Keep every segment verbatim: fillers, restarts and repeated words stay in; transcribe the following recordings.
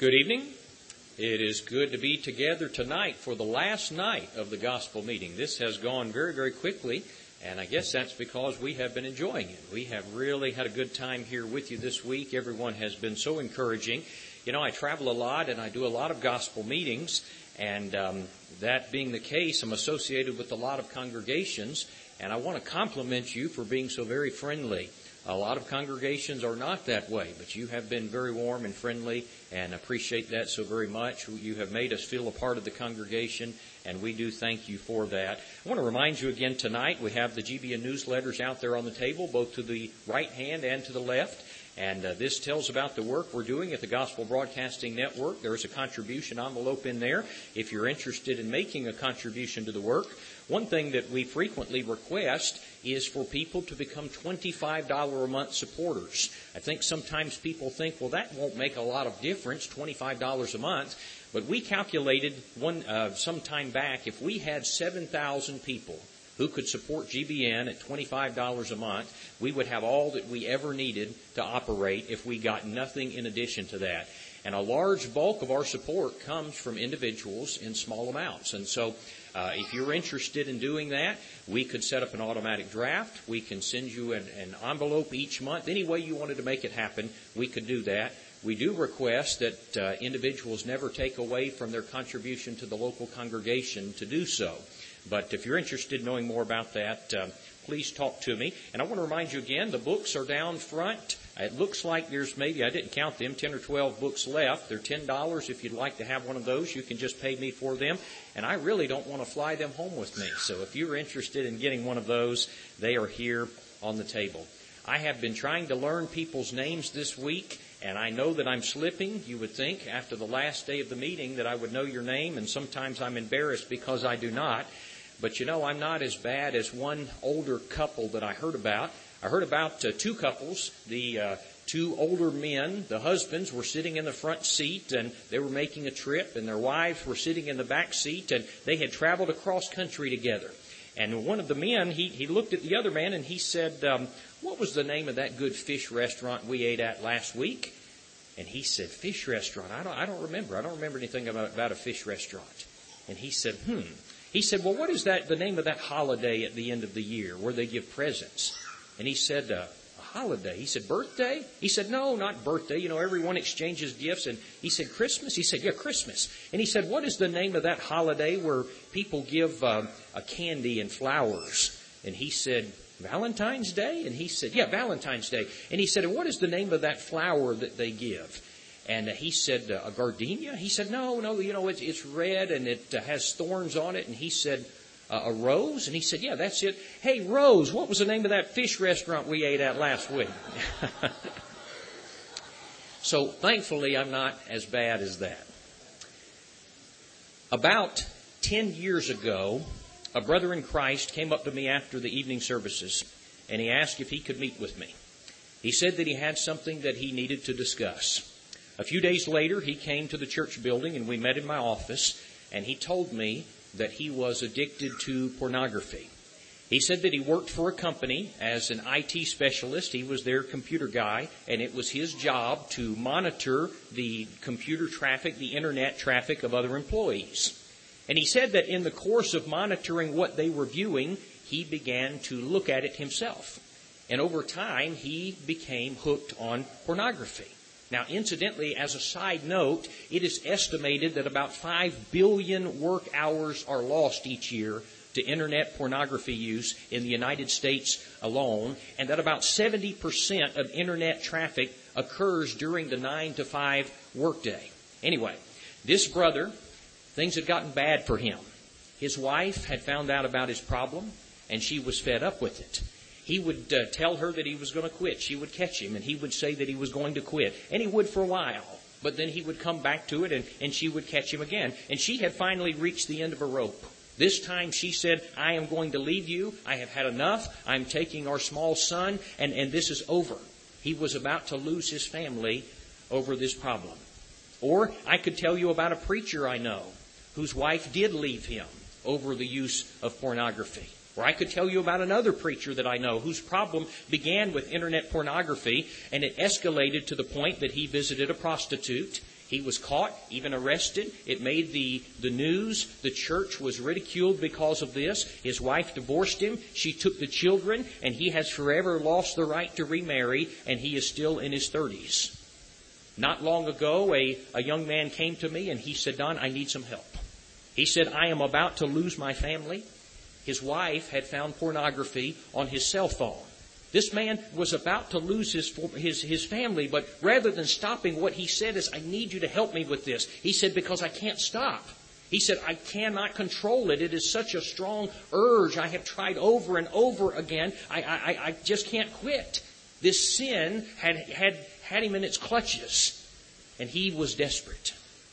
Good evening. It is good to be together tonight for the last night of the gospel meeting. This has gone very, very quickly, and I guess that's because we have been enjoying it. We have really had a good time here with you this week. Everyone has been so encouraging. You know, I travel a lot, and I do a lot of gospel meetings, and um, that being the case, I'm associated with a lot of congregations, and I want to compliment you for being so very friendly. A lot of congregations are not that way, but you have been very warm and friendly, and appreciate that so very much. You have made us feel a part of the congregation, and we do thank you for that. I want to remind you again tonight, we have the G B N newsletters out there on the table, both to the right hand and to the left. And uh, this tells about the work we're doing at the Gospel Broadcasting Network. There is a contribution envelope in there if you're interested in making a contribution to the work. One thing that we frequently request is for people to become twenty-five dollars a month supporters. I think sometimes people think, well, that won't make a lot of difference, twenty-five dollars a month. But we calculated one uh, some time back, if we had seven thousand people who could support G B N at twenty-five dollars a month, we would have all that we ever needed to operate if we got nothing in addition to that. And a large bulk of our support comes from individuals in small amounts. And so uh, if you're interested in doing that, we could set up an automatic draft. We can send you an, an envelope each month. Any way you wanted to make it happen, we could do that. We do request that uh, individuals never take away from their contribution to the local congregation to do so. But if you're interested in knowing more about that, uh, please talk to me. And I want to remind you again, the books are down front. It looks like there's maybe, I didn't count them, ten or twelve books left. They're ten dollars. If you'd like to have one of those, you can just pay me for them. And I really don't want to fly them home with me. So if you're interested in getting one of those, they are here on the table. I have been trying to learn people's names this week, and I know that I'm slipping. You would think after the last day of the meeting that I would know your name, and sometimes I'm embarrassed because I do not. But, you know, I'm not as bad as one older couple that I heard about. I heard about uh, two couples. The uh, two older men, the husbands, were sitting in the front seat, and they were making a trip, and their wives were sitting in the back seat, and they had traveled across country together. And one of the men, he, he looked at the other man, and he said, um, what was the name of that good fish restaurant we ate at last week? And he said, fish restaurant? I don't, I don't remember. I don't remember anything about, about a fish restaurant. And he said, hmm. He said, well, what is that, the name of that holiday at the end of the year where they give presents? And he said, uh, a holiday. He said, birthday? He said, no, not birthday. You know, everyone exchanges gifts. And he said, Christmas? He said, yeah, Christmas. And he said, what is the name of that holiday where people give uh, a candy and flowers? And he said, Valentine's Day? And he said, yeah, Valentine's Day. And he said, and what is the name of that flower that they give? And he said, uh, a gardenia? He said, no, no, you know, it's, it's red and it uh, has thorns on it. And he said, uh, a rose? And he said, yeah, that's it. Hey, Rose, what was the name of that fish restaurant we ate at last week? So thankfully, I'm not as bad as that. About ten years ago, a brother in Christ came up to me after the evening services, and he asked if he could meet with me. He said that he had something that he needed to discuss. A few days later, he came to the church building, and we met in my office, and he told me that he was addicted to pornography. He said that he worked for a company as an I T specialist. He was their computer guy, and it was his job to monitor the computer traffic, the internet traffic of other employees. And he said that in the course of monitoring what they were viewing, he began to look at it himself. And over time, he became hooked on pornography. Now, incidentally, as a side note, it is estimated that about five billion work hours are lost each year to internet pornography use in the United States alone, and that about seventy percent of internet traffic occurs during the nine to five workday. Anyway, this brother, things had gotten bad for him. His wife had found out about his problem, and she was fed up with it. He would uh, tell her that he was going to quit. She would catch him, and he would say that he was going to quit. And he would for a while. But then he would come back to it, and, and she would catch him again. And she had finally reached the end of her rope. This time she said, I am going to leave you. I have had enough. I'm taking our small son, and, and this is over. He was about to lose his family over this problem. Or I could tell you about a preacher I know whose wife did leave him over the use of pornography. Or I could tell you about another preacher that I know whose problem began with internet pornography, and it escalated to the point that he visited a prostitute. He was caught, even arrested. It made the, the news. The church was ridiculed because of this. His wife divorced him. She took the children, and he has forever lost the right to remarry, and he is still in his thirties. Not long ago, a, a young man came to me, and he said, Don, I need some help. He said, I am about to lose my family. His wife had found pornography on his cell phone. This man was about to lose his, his, his family, but rather than stopping, what he said is, I need you to help me with this. He said, because I can't stop. He said, I cannot control it. It is such a strong urge. I have tried over and over again. I, I, I just can't quit. This sin had, had, had him in its clutches, and he was desperate.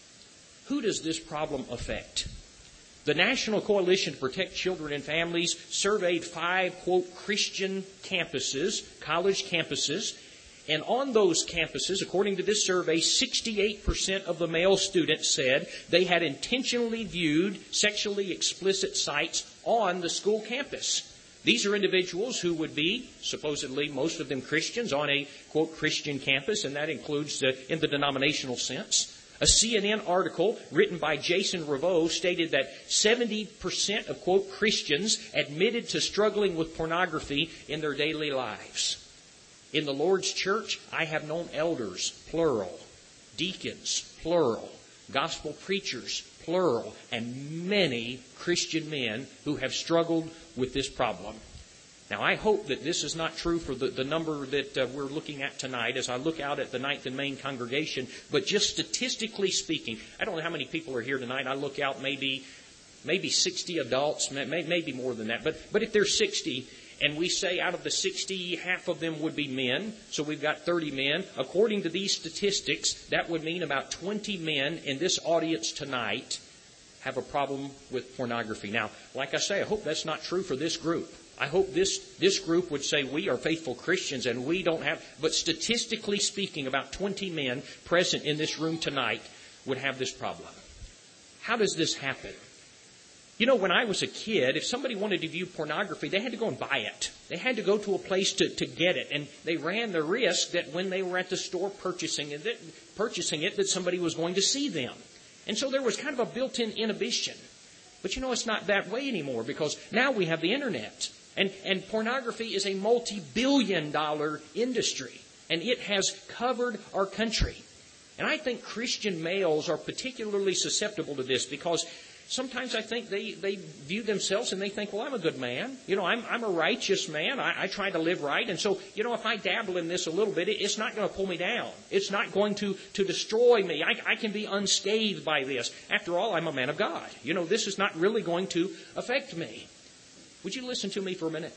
Who does this problem affect? The National Coalition to Protect Children and Families surveyed five, quote, Christian campuses, college campuses. And on those campuses, according to this survey, sixty-eight percent of the male students said they had intentionally viewed sexually explicit sites on the school campus. These are individuals who would be, supposedly, most of them Christians, on a, quote, Christian campus, and that includes uh, in the denominational sense. A C N N article written by Jason Reveau stated that seventy percent of, quote, Christians admitted to struggling with pornography in their daily lives. In the Lord's church, I have known elders, plural, deacons, plural, gospel preachers, plural, and many Christian men who have struggled with this problem. Now, I hope that this is not true for the, the number that uh, we're looking at tonight as I look out at the Ninth and Main congregation, but just statistically speaking, I don't know how many people are here tonight. I look out maybe maybe sixty adults, may, maybe more than that. But, but if there's sixty, and we say out of the sixty, half of them would be men, so we've got thirty men. According to these statistics, that would mean about twenty men in this audience tonight have a problem with pornography. Now, like I say, I hope that's not true for this group. I hope this, this group would say we are faithful Christians and we don't have, but statistically speaking, about twenty men present in this room tonight would have this problem. How does this happen? You know, when I was a kid, if somebody wanted to view pornography, they had to go and buy it. They had to go to a place to, to get it. And they ran the risk that when they were at the store purchasing it, that, purchasing it, that somebody was going to see them. And so there was kind of a built-in inhibition. But you know, it's not that way anymore because now we have the internet. And, and pornography is a multi-billion dollar industry. And it has covered our country. And I think Christian males are particularly susceptible to this because sometimes I think they, they view themselves and they think, well, I'm a good man. You know, I'm, I'm a righteous man. I, I try to live right. And so, you know, if I dabble in this a little bit, it, it's not going to pull me down. It's not going to, to destroy me. I, I can be unscathed by this. After all, I'm a man of God. You know, this is not really going to affect me. Would you listen to me for a minute?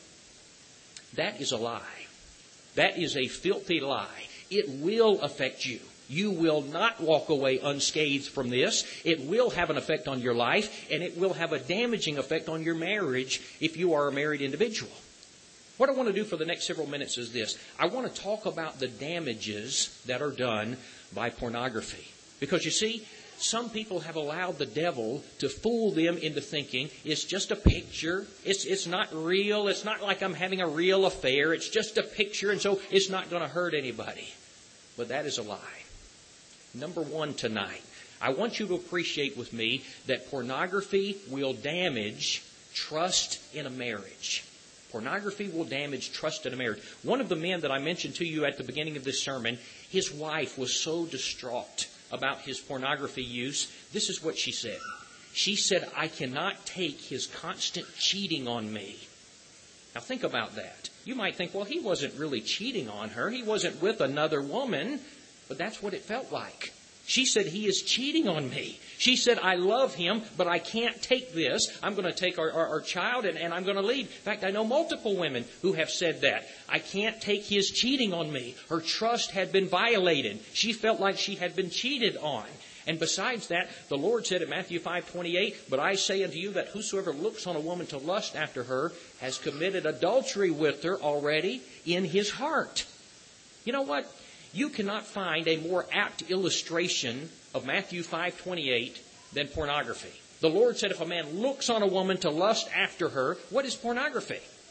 That is a lie. That is a filthy lie. It will affect you. You will not walk away unscathed from this. It will have an effect on your life, and it will have a damaging effect on your marriage if you are a married individual. What I want to do for the next several minutes is this. I want to talk about the damages that are done by pornography. Because you see, some people have allowed the devil to fool them into thinking it's just a picture. It's, it's not real. It's not like I'm having a real affair. It's just a picture, and so it's not going to hurt anybody. But that is a lie. Number one tonight, I want you to appreciate with me that pornography will damage trust in a marriage. Pornography will damage trust in a marriage. One of the men that I mentioned to you at the beginning of this sermon, his wife was so distraught about his pornography use. This is what she said. She said, I cannot take his constant cheating on me. Now think about that. You might think, well, he wasn't really cheating on her. He wasn't with another woman. But that's what it felt like. She said, he is cheating on me. She said, I love him, but I can't take this. I'm going to take our, our, our child and, and I'm going to leave. In fact, I know multiple women who have said that. I can't take his cheating on me. Her trust had been violated. She felt like she had been cheated on. And besides that, the Lord said in Matthew five twenty-eight, but I say unto you that whosoever looks on a woman to lust after her has committed adultery with her already in his heart. You know what? You cannot find a more apt illustration of Matthew five twenty-eight than pornography. The Lord said if a man looks on a woman to lust after her, what is pornography?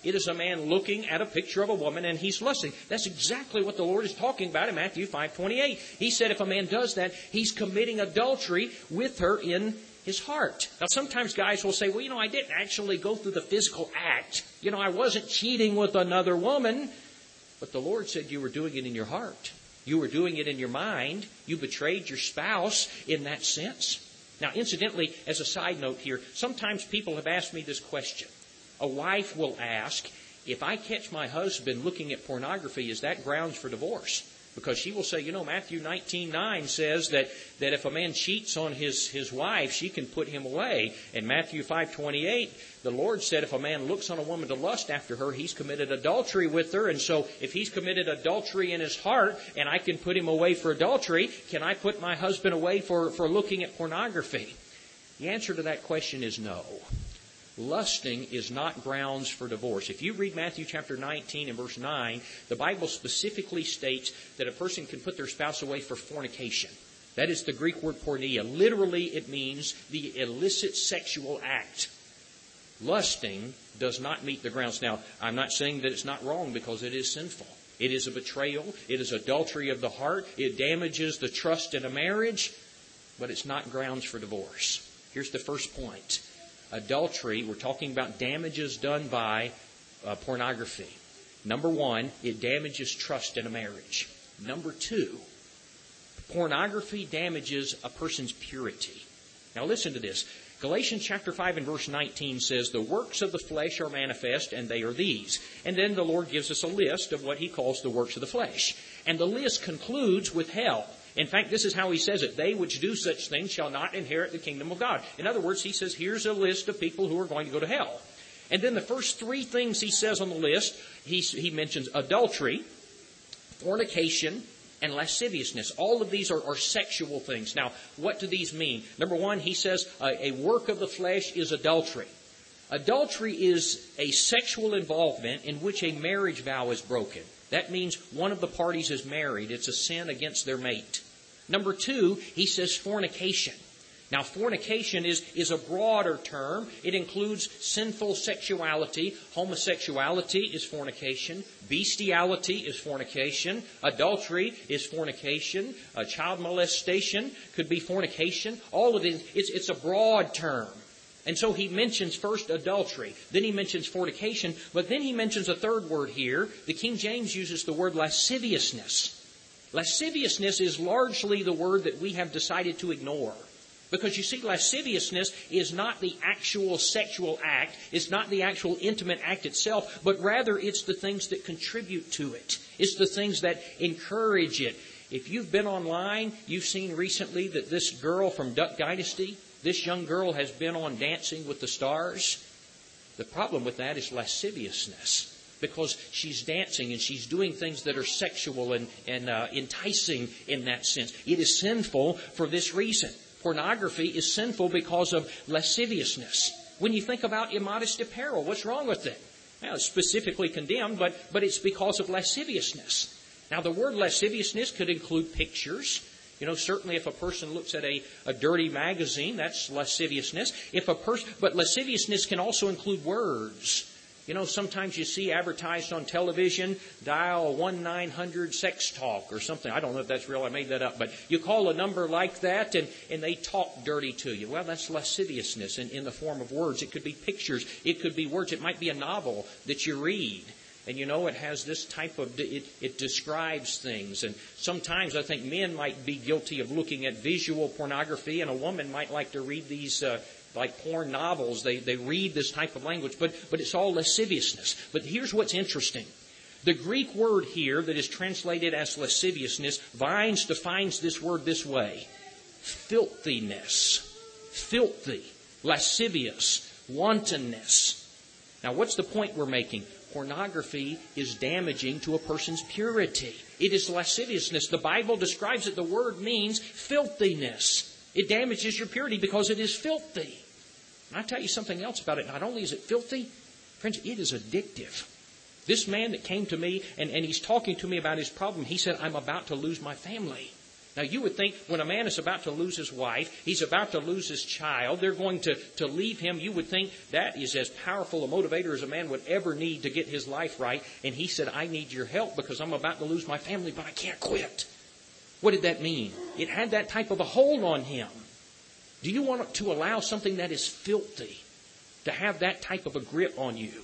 It is a man looking at a picture of a woman and he's lusting. That's exactly what the Lord is talking about in Matthew five twenty-eight. He said if a man does that, he's committing adultery with her in his heart. Now, sometimes guys will say, well, you know, I didn't actually go through the physical act. You know, I wasn't cheating with another woman. But the Lord said you were doing it in your heart. You were doing it in your mind. You betrayed your spouse in that sense. Now, incidentally, as a side note here, sometimes people have asked me this question. A wife will ask, if I catch my husband looking at pornography, is that grounds for divorce? Because she will say, you know, Matthew nineteen nine says that, that if a man cheats on his, his wife, she can put him away. And Matthew five twenty-eight, the Lord said if a man looks on a woman to lust after her, he's committed adultery with her. And so if he's committed adultery in his heart and I can put him away for adultery, can I put my husband away for, for looking at pornography? The answer to that question is no. Lusting is not grounds for divorce. If you read Matthew chapter nineteen and verse nine, the Bible specifically states that a person can put their spouse away for fornication. That is the Greek word porneia. Literally, it means the illicit sexual act. Lusting does not meet the grounds. Now, I'm not saying that it's not wrong because it is sinful. It is a betrayal. It is adultery of the heart. It damages the trust in a marriage, but it's not grounds for divorce. Here's the first point. Adultery, we're talking about damages done by uh, pornography. Number one, it damages trust in a marriage. Number two, pornography damages a person's purity. Now listen to this. Galatians chapter five and verse nineteen says, the works of the flesh are manifest, and they are these. And then the Lord gives us a list of what He calls the works of the flesh. And the list concludes with hell. In fact, this is how He says it. They which do such things shall not inherit the kingdom of God. In other words, He says, here's a list of people who are going to go to hell. And then the first three things He says on the list, He, he mentions adultery, fornication, and lasciviousness. All of these are, are sexual things. Now, what do these mean? Number one, He says uh, a work of the flesh is adultery. Adultery is a sexual involvement in which a marriage vow is broken. That means one of the parties is married. It's a sin against their mate. Number two, He says fornication. Now, fornication is, is a broader term. It includes sinful sexuality. Homosexuality is fornication. Bestiality is fornication. Adultery is fornication. Uh, child molestation could be fornication. All of it, it's, it's a broad term. And so He mentions first adultery. Then He mentions fornication. But then He mentions a third word here. The King James uses the word lasciviousness. Lasciviousness is largely the word that we have decided to ignore. Because you see, lasciviousness is not the actual sexual act. It's not the actual intimate act itself. But rather, it's the things that contribute to it. It's the things that encourage it. If you've been online, you've seen recently that this girl from Duck Dynasty, this young girl has been on Dancing with the Stars. The problem with that is lasciviousness. Because she's dancing and she's doing things that are sexual and, and uh, enticing in that sense. It is sinful for this reason. Pornography is sinful because of lasciviousness. When you think about immodest apparel, what's wrong with it? Now, it's specifically condemned, but, but it's because of lasciviousness. Now, the word lasciviousness could include pictures. You know, certainly if a person looks at a, a dirty magazine, that's lasciviousness. If a person, but lasciviousness can also include words. You know, sometimes you see advertised on television, dial one nine hundred sex talk or something. I don't know if that's real. I made that up. But you call a number like that and, and they talk dirty to you. Well, that's lasciviousness in, in the form of words. It could be pictures. It could be words. It might be a novel that you read. And you know, it has this type of, it, it describes things. And sometimes I think men might be guilty of looking at visual pornography, and a woman might like to read these uh, like porn novels. They, they read this type of language, but, but it's all lasciviousness. But here's what's interesting. The Greek word here that is translated as lasciviousness, Vines defines this word this way. Filthiness. Filthy. Lascivious. Wantonness. Now, what's the point we're making? Pornography is damaging to a person's purity. It is lasciviousness. The Bible describes it. The word means filthiness. It damages your purity because it is filthy. And I tell you something else about it. Not only is it filthy, friends, it is addictive. This man that came to me and, and he's talking to me about his problem, he said, I'm about to lose my family. Now, you would think when a man is about to lose his wife, he's about to lose his child, they're going to, to leave him. You would think that is as powerful a motivator as a man would ever need to get his life right. And he said, I need your help because I'm about to lose my family, but I can't quit. What did that mean? It had that type of a hold on him. Do you want to allow something that is filthy to have that type of a grip on you?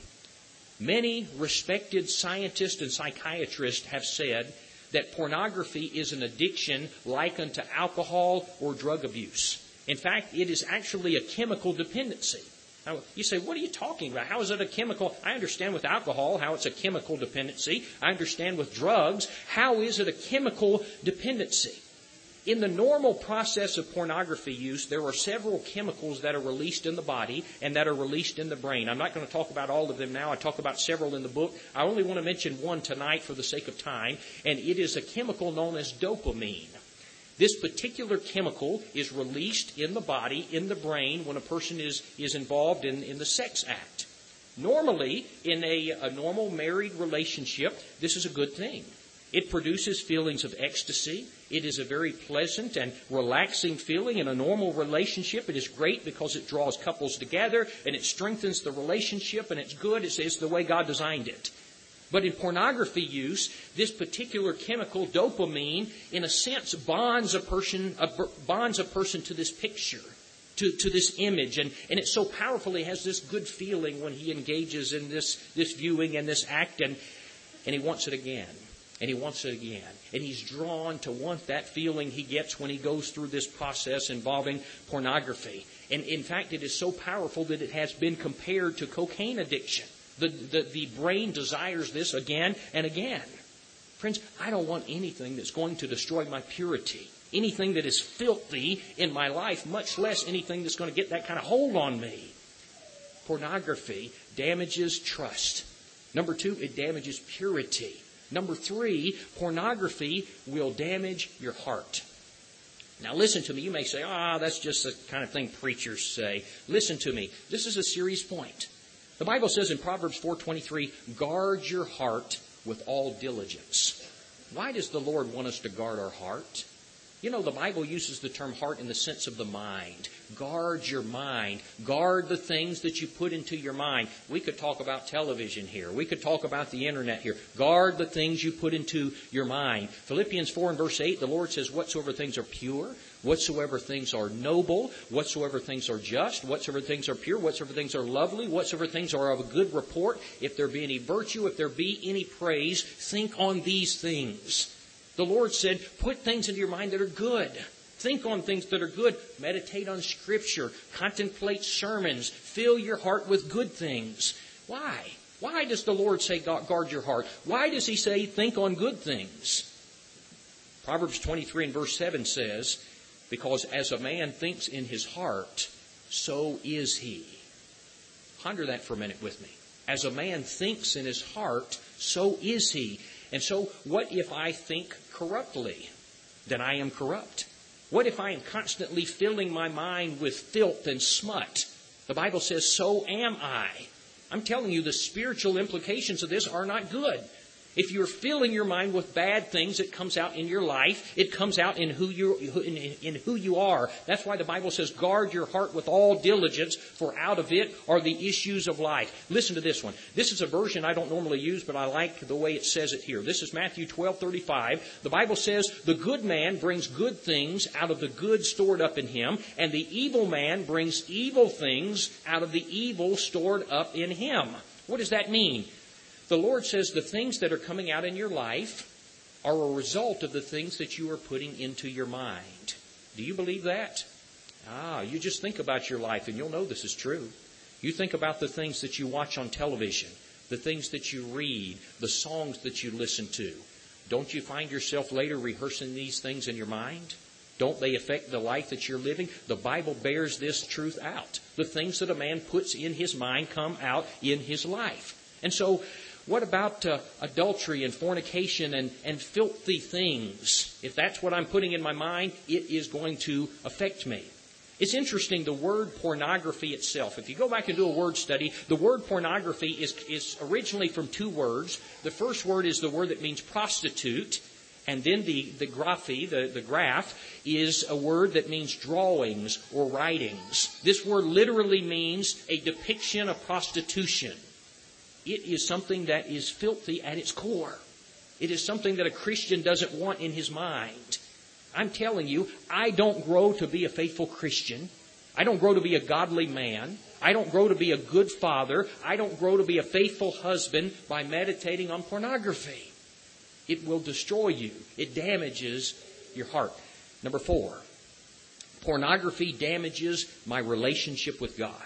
Many respected scientists and psychiatrists have said that pornography is an addiction like unto alcohol or drug abuse. In fact, it is actually a chemical dependency. Now, you say, what are you talking about? How is it a chemical? I understand with alcohol how it's a chemical dependency. I understand with drugs. How is it a chemical dependency? In the normal process of pornography use, there are several chemicals that are released in the body and that are released in the brain. I'm not going to talk about all of them now. I talk about several in the book. I only want to mention one tonight for the sake of time, and it is a chemical known as dopamine. This particular chemical is released in the body, in the brain, when a person is, is involved in, in the sex act. Normally, in a, a normal married relationship, this is a good thing. It produces feelings of ecstasy. It is a very pleasant and relaxing feeling in a normal relationship. It is great because it draws couples together and it strengthens the relationship, and it's good. It's, it's the way God designed it. But in pornography use, this particular chemical, dopamine, in a sense bonds a person, uh, bonds a person to this picture, to, to this image. And, and it so powerfully has this good feeling when he engages in this, this viewing and this act, and, and he wants it again. And he wants it again. And he's drawn to want that feeling he gets when he goes through this process involving pornography. And in fact, it is so powerful that it has been compared to cocaine addiction. The, the, the brain desires this again and again. Friends, I don't want anything that's going to destroy my purity. Anything that is filthy in my life, much less anything that's going to get that kind of hold on me. Pornography damages trust. Number two, it damages purity. Number three, pornography will damage your heart. Now listen to me. You may say, ah, oh, that's just the kind of thing preachers say. Listen to me. This is a serious point. The Bible says in Proverbs four twenty-three, guard your heart with all diligence. Why does the Lord want us to guard our heart? You know, the Bible uses the term heart in the sense of the mind. Guard your mind. Guard the things that you put into your mind. We could talk about television here. We could talk about the internet here. Guard the things you put into your mind. Philippians four and verse eight, the Lord says, whatsoever things are pure, whatsoever things are noble, whatsoever things are just, whatsoever things are pure, whatsoever things are lovely, whatsoever things are of a good report, if there be any virtue, if there be any praise, think on these things. The Lord said, put things into your mind that are good. Think on things that are good. Meditate on Scripture. Contemplate sermons. Fill your heart with good things. Why? Why does the Lord say guard your heart? Why does He say think on good things? Proverbs twenty-three and verse seven says, because as a man thinks in his heart, so is he. Ponder that for a minute with me. As a man thinks in his heart, so is he. And so, what if I think corruptly? Then I am corrupt. What if I am constantly filling my mind with filth and smut? The Bible says, so am I. I'm telling you, the spiritual implications of this are not good. If you're filling your mind with bad things, it comes out in your life. It comes out in who you in, in who you are. That's why the Bible says, guard your heart with all diligence, for out of it are the issues of life. Listen to this one. This is a version I don't normally use, but I like the way it says it here. This is Matthew twelve thirty-five. The Bible says, the good man brings good things out of the good stored up in him, and the evil man brings evil things out of the evil stored up in him. What does that mean? The Lord says the things that are coming out in your life are a result of the things that you are putting into your mind. Do you believe that? Ah, you just think about your life and you'll know this is true. You think about the things that you watch on television, the things that you read, the songs that you listen to. Don't you find yourself later rehearsing these things in your mind? Don't they affect the life that you're living? The Bible bears this truth out. The things that a man puts in his mind come out in his life. And so, what about uh, adultery and fornication and, and filthy things? If that's what I'm putting in my mind, it is going to affect me. It's interesting, the word pornography itself. If you go back and do a word study, the word pornography is, is originally from two words. The first word is the word that means prostitute, And then the, the graphy, the, the graph, is a word that means drawings or writings. This word literally means a depiction of prostitution. It is something that is filthy at its core. It is something that a Christian doesn't want in his mind. I'm telling you, I don't grow to be a faithful Christian. I don't grow to be a godly man. I don't grow to be a good father. I don't grow to be a faithful husband by meditating on pornography. It will destroy you. It damages your heart. Number four, pornography damages my relationship with God.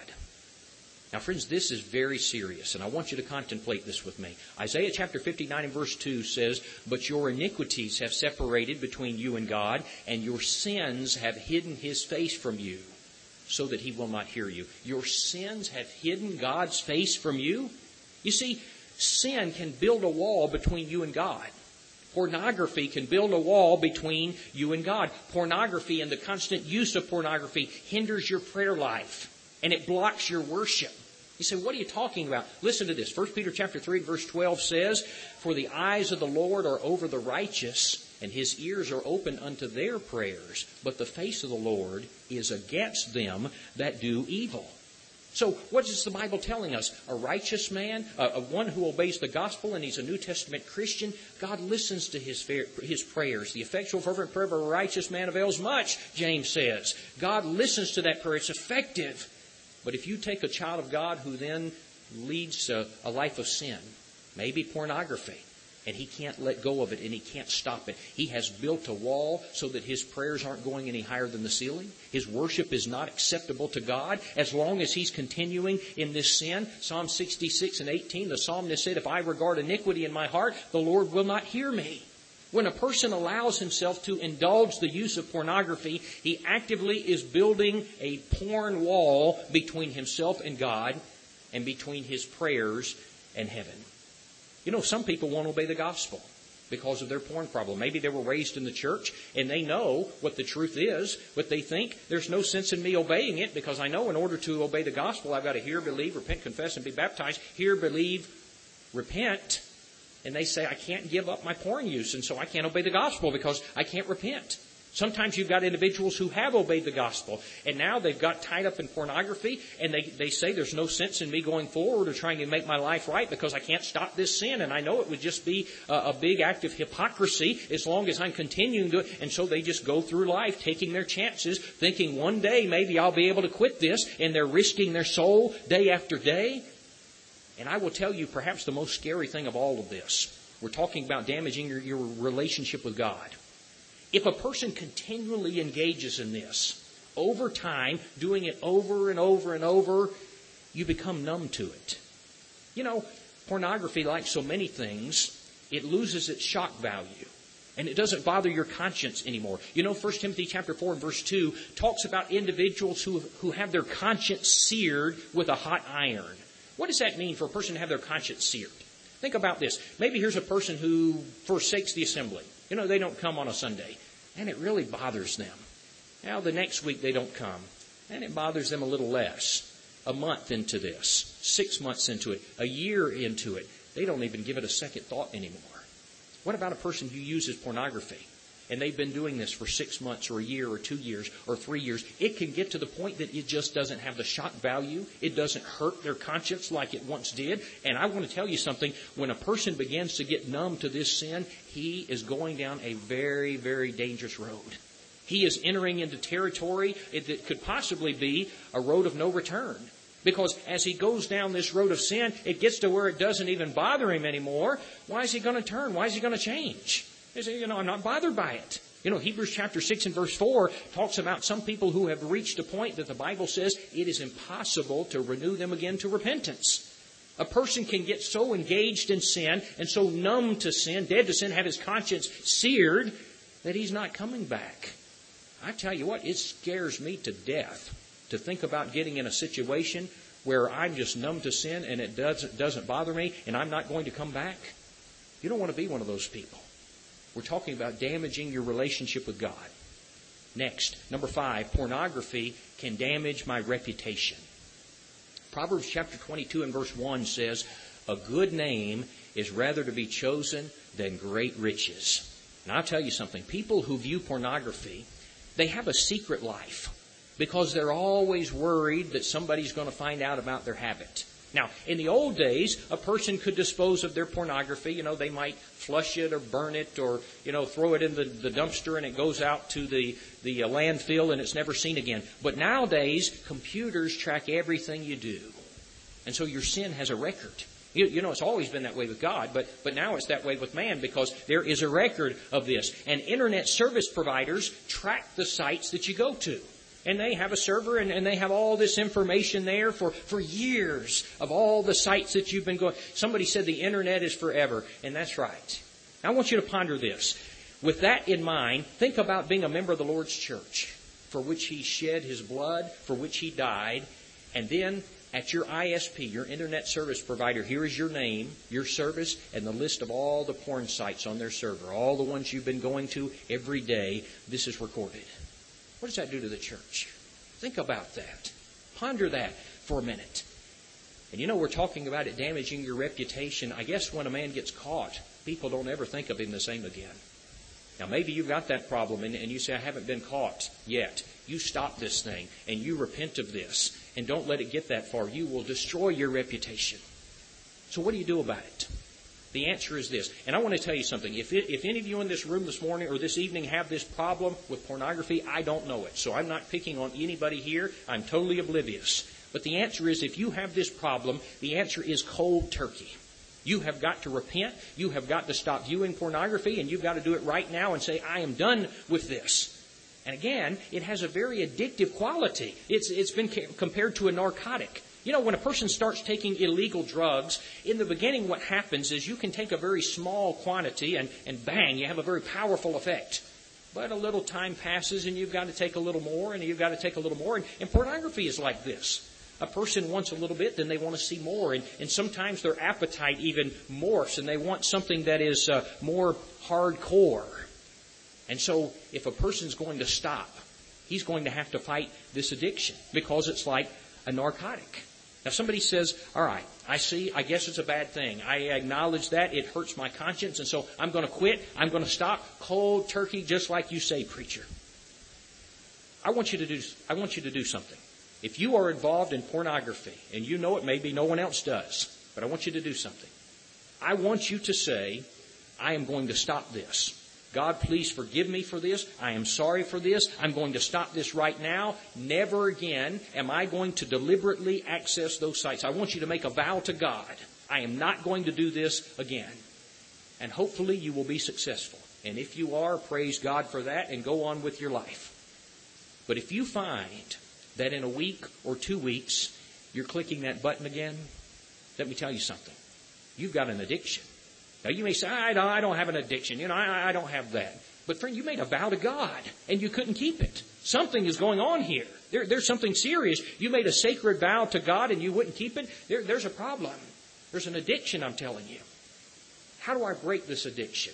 Now, friends, this is very serious, and I want you to contemplate this with me. Isaiah chapter fifty-nine and verse two says, "But your iniquities have separated between you and God, and your sins have hidden His face from you, so that He will not hear you." Your sins have hidden God's face from you? You see, sin can build a wall between you and God. Pornography can build a wall between you and God. Pornography and the constant use of pornography hinders your prayer life, and it blocks your worship. You say, what are you talking about? Listen to this. First Peter chapter three verse twelve says, "For the eyes of the Lord are over the righteous, and His ears are open unto their prayers. But the face of the Lord is against them that do evil." So what is the Bible telling us? A righteous man, a, a one who obeys the gospel, and he's a New Testament Christian, God listens to his, his prayers. The effectual fervent prayer of a righteous man avails much, James says. God listens to that prayer. It's effective. But if you take a child of God who then leads a, a life of sin, maybe pornography, and he can't let go of it and he can't stop it. He has built a wall so that his prayers aren't going any higher than the ceiling. His worship is not acceptable to God as long as he's continuing in this sin. Psalm sixty-six and eighteen, the psalmist said, "If I regard iniquity in my heart, the Lord will not hear me." When a person allows himself to indulge the use of pornography, he actively is building a porn wall between himself and God and between his prayers and heaven. You know, some people won't obey the gospel because of their porn problem. Maybe they were raised in the church and they know what the truth is, but they think there's no sense in me obeying it because I know in order to obey the gospel, I've got to hear, believe, repent, confess, and be baptized. Hear, believe, repent. And they say, I can't give up my porn use, and so I can't obey the gospel because I can't repent. Sometimes you've got individuals who have obeyed the gospel, and now they've got tied up in pornography, and they, they say there's no sense in me going forward or trying to make my life right because I can't stop this sin, and I know it would just be a, a big act of hypocrisy as long as I'm continuing to it, and so they just go through life taking their chances, thinking one day maybe I'll be able to quit this, and they're risking their soul day after day. And I will tell you perhaps the most scary thing of all of this. We're talking about damaging your, your relationship with God. If a person continually engages in this, over time, doing it over and over and over, you become numb to it. You know, pornography, like so many things, it loses its shock value. And it doesn't bother your conscience anymore. You know, First Timothy chapter four and verse two talks about individuals who, who have their conscience seared with a hot iron. What does that mean for a person to have their conscience seared? Think about this. Maybe here's a person who forsakes the assembly. You know, they don't come on a Sunday. And it really bothers them. Now, the next week they don't come. And it bothers them a little less. A month into this. Six months into it. A year into it. They don't even give it a second thought anymore. What about a person who uses pornography? And they've been doing this for six months or a year or two years or three years. It can get to the point that it just doesn't have the shock value. It doesn't hurt their conscience like it once did. And I want to tell you something. When a person begins to get numb to this sin, he is going down a very, very dangerous road. He is entering into territory that could possibly be a road of no return. Because as he goes down this road of sin, it gets to where it doesn't even bother him anymore. Why is he going to turn? Why is he going to change? He says, you know, I'm not bothered by it. You know, Hebrews chapter six and verse four talks about some people who have reached a point that the Bible says it is impossible to renew them again to repentance. A person can get so engaged in sin and so numb to sin, dead to sin, have his conscience seared that he's not coming back. I tell you what, it scares me to death to think about getting in a situation where I'm just numb to sin and it doesn't, doesn't bother me and I'm not going to come back. You don't want to be one of those people. We're talking about damaging your relationship with God. Next, number five, pornography can damage my reputation. Proverbs chapter twenty-two and verse one says, "A good name is rather to be chosen than great riches." And I'll tell you something. People who view pornography, they have a secret life because they're always worried that somebody's going to find out about their habit. Now, in the old days, a person could dispose of their pornography. You know, they might flush it or burn it or, you know, throw it in the, the dumpster and it goes out to the, the uh, landfill and it's never seen again. But nowadays, computers track everything you do. And so your sin has a record. You, you know, it's always been that way with God, but, but now it's that way with man because there is a record of this. And internet service providers track the sites that you go to. And they have a server and, and they have all this information there for, for years of all the sites that you've been going. Somebody said the internet is forever, and that's right. Now, I want you to ponder this. With that in mind, think about being a member of the Lord's church, for which He shed His blood, for which He died, and then at your I S P, your internet service provider, here is your name, your service, and the list of all the porn sites on their server, all the ones you've been going to every day. This is recorded. What does that do to the church? Think about that. Ponder that for a minute. And you know, we're talking about it damaging your reputation. I guess when a man gets caught, people don't ever think of him the same again. Now, maybe you've got that problem and, and you say, I haven't been caught yet. You stop this thing and you repent of this and don't let it get that far. You will destroy your reputation. So what do you do about it? The answer is this. And I want to tell you something. If it, if any of you in this room this morning or this evening have this problem with pornography, I don't know it. So I'm not picking on anybody here. I'm totally oblivious. But the answer is, if you have this problem, the answer is cold turkey. You have got to repent. You have got to stop viewing pornography, and you've got to do it right now and say, I am done with this. And again, it has a very addictive quality. It's, it's been ca- compared to a narcotic. You know, when a person starts taking illegal drugs, in the beginning what happens is you can take a very small quantity and, and bang, you have a very powerful effect. But a little time passes and you've got to take a little more and you've got to take a little more. And, and pornography is like this. A person wants a little bit, then they want to see more. And, and sometimes their appetite even morphs and they want something that is uh, more hardcore. And so if a person's going to stop, he's going to have to fight this addiction because it's like a narcotic. Now somebody says, all right, I see, I guess it's a bad thing. I acknowledge that. It hurts my conscience, and so I'm going to quit. I'm going to stop. Cold turkey, just like you say, preacher. I want you to do, I want you to do something. If you are involved in pornography, and you know it, maybe no one else does, but I want you to do something. I want you to say, I am going to stop this. God, please forgive me for this. I am sorry for this. I'm going to stop this right now. Never again am I going to deliberately access those sites. I want you to make a vow to God. I am not going to do this again. And hopefully you will be successful. And if you are, praise God for that and go on with your life. But if you find that in a week or two weeks you're clicking that button again, let me tell you something. You've got an addiction. Now, you may say, I don't, I don't have an addiction. You know, I, I don't have that. But, friend, you made a vow to God, and you couldn't keep it. Something is going on here. There, there's something serious. You made a sacred vow to God, and you wouldn't keep it. There, there's a problem. There's an addiction, I'm telling you. How do I break this addiction?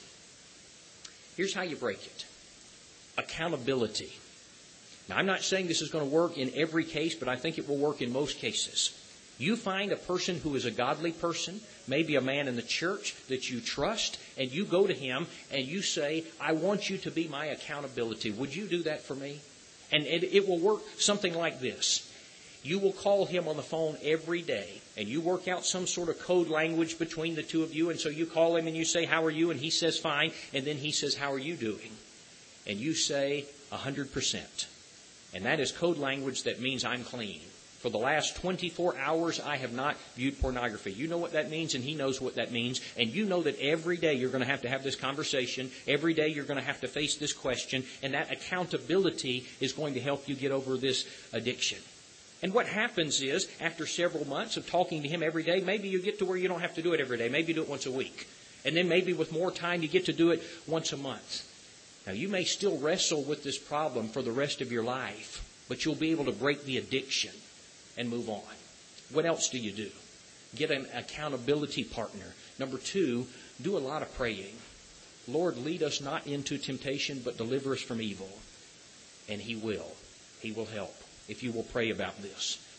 Here's how you break it. Accountability. Now, I'm not saying this is going to work in every case, but I think it will work in most cases. You find a person who is a godly person, maybe a man in the church that you trust, and you go to him and you say, I want you to be my accountability. Would you do that for me? And it, it will work something like this. You will call him on the phone every day, and you work out some sort of code language between the two of you. And so you call him and you say, how are you? And he says, fine. And then he says, how are you doing? And you say, one hundred percent. And that is code language that means I'm clean. For the last twenty-four hours, I have not viewed pornography. You know what that means, and he knows what that means. And you know that every day you're going to have to have this conversation. Every day you're going to have to face this question. And that accountability is going to help you get over this addiction. And what happens is, after several months of talking to him every day, maybe you get to where you don't have to do it every day. Maybe you do it once a week. And then maybe with more time, you get to do it once a month. Now, you may still wrestle with this problem for the rest of your life, but you'll be able to break the addiction and move on. What else do you do? Get an accountability partner. Number two, do a lot of praying. Lord, lead us not into temptation, but deliver us from evil. And He will. He will help if you will pray about this.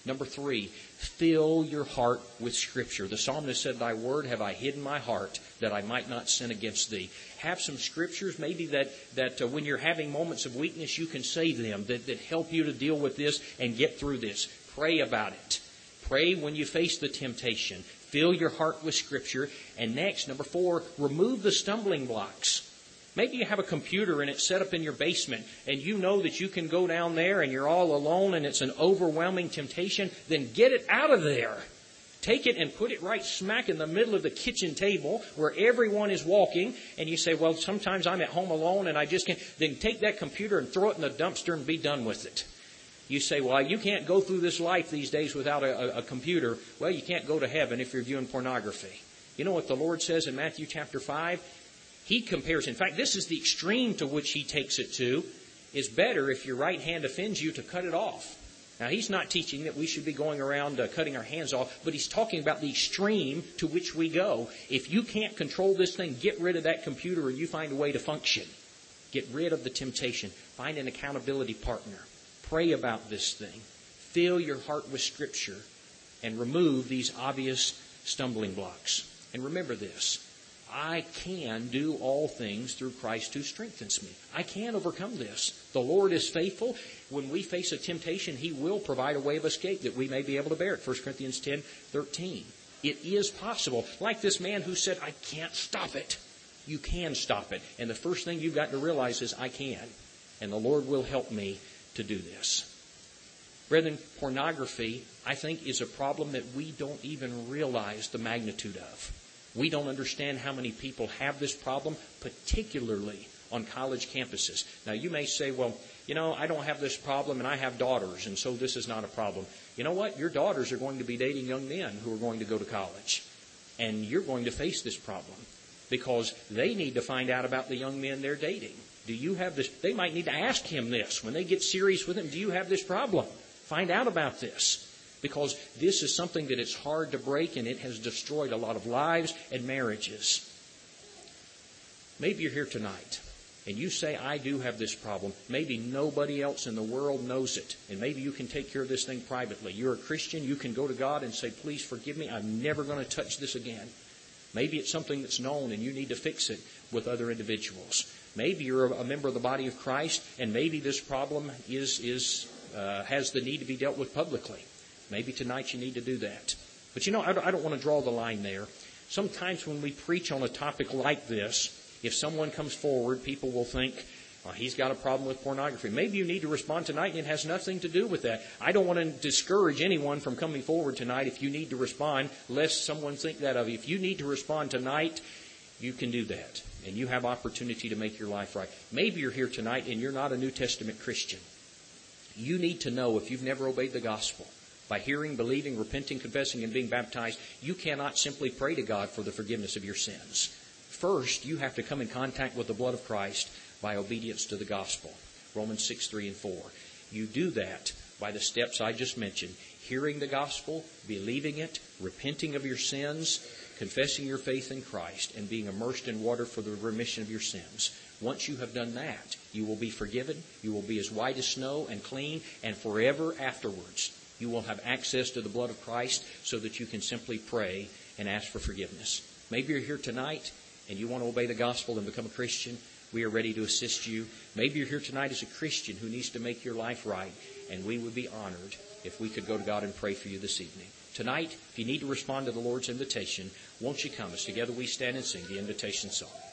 Number three, fill your heart with Scripture. The psalmist said, Thy word have I hid in my heart, that I might not sin against Thee. Have some Scriptures, maybe that, that uh, when you're having moments of weakness, you can say them, that, that help you to deal with this and get through this. Pray about it. Pray when you face the temptation. Fill your heart with Scripture. And next, number four, remove the stumbling blocks. Maybe you have a computer and it's set up in your basement and you know that you can go down there and you're all alone and it's an overwhelming temptation. Then get it out of there. Take it and put it right smack in the middle of the kitchen table where everyone is walking. And you say, well, sometimes I'm at home alone and I just can't. Then take that computer and throw it in the dumpster and be done with it. You say, well, you can't go through this life these days without a, a, a computer. Well, you can't go to heaven if you're viewing pornography. You know what the Lord says in Matthew chapter five? He compares, in fact, this is the extreme to which He takes it to. It's better if your right hand offends you to cut it off. Now, He's not teaching that we should be going around uh, cutting our hands off, but He's talking about the extreme to which we go. If you can't control this thing, get rid of that computer and you find a way to function. Get rid of the temptation. Find an accountability partner. Pray about this thing. Fill your heart with Scripture and remove these obvious stumbling blocks. And remember this. I can do all things through Christ who strengthens me. I can overcome this. The Lord is faithful. When we face a temptation, He will provide a way of escape that we may be able to bear it. First Corinthians ten thirteen. It is possible. Like this man who said, I can't stop it. You can stop it. And the first thing you've got to realize is, I can. And the Lord will help me to do this. Brethren, pornography, I think, is a problem that we don't even realize the magnitude of. We don't understand how many people have this problem, particularly on college campuses. Now, you may say, well, you know, I don't have this problem and I have daughters, and so this is not a problem. You know what? Your daughters are going to be dating young men who are going to go to college. And you're going to face this problem because they need to find out about the young men they're dating. Do you have this? They might need to ask him this. When they get serious with him, do you have this problem? Find out about this. Because this is something that it's hard to break, and it has destroyed a lot of lives and marriages. Maybe you're here tonight, and you say, I do have this problem. Maybe nobody else in the world knows it, and maybe you can take care of this thing privately. You're a Christian. You can go to God and say, please forgive me. I'm never going to touch this again. Maybe it's something that's known, and you need to fix it with other individuals. Maybe you're a member of the body of Christ, and maybe this problem is is uh, has the need to be dealt with publicly. Maybe tonight you need to do that. But you know, I don't want to draw the line there. Sometimes when we preach on a topic like this, if someone comes forward, people will think, well, he's got a problem with pornography. Maybe you need to respond tonight, and it has nothing to do with that. I don't want to discourage anyone from coming forward tonight if you need to respond, lest someone think that of you. If you need to respond tonight, you can do that. And you have opportunity to make your life right. Maybe you're here tonight and you're not a New Testament Christian. You need to know, if you've never obeyed the gospel, by hearing, believing, repenting, confessing, and being baptized, you cannot simply pray to God for the forgiveness of your sins. First, you have to come in contact with the blood of Christ by obedience to the gospel. Romans six, three, and four. You do that by the steps I just mentioned. Hearing the gospel, believing it, repenting of your sins, confessing your faith in Christ, and being immersed in water for the remission of your sins. Once you have done that, you will be forgiven. You will be as white as snow and clean, and forever afterwards you will have access to the blood of Christ so that you can simply pray and ask for forgiveness. Maybe you're here tonight and you want to obey the gospel and become a Christian. We are ready to assist you. Maybe you're here tonight as a Christian who needs to make your life right, and we would be honored if we could go to God and pray for you this evening. Tonight, if you need to respond to the Lord's invitation, won't you come as together we stand and sing the invitation song.